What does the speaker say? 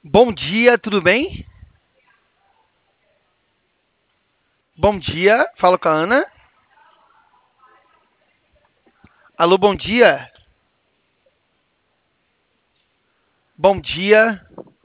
Bom dia, tudo bem? Bom dia, falo com a Ana. Alô, bom dia. Bom dia.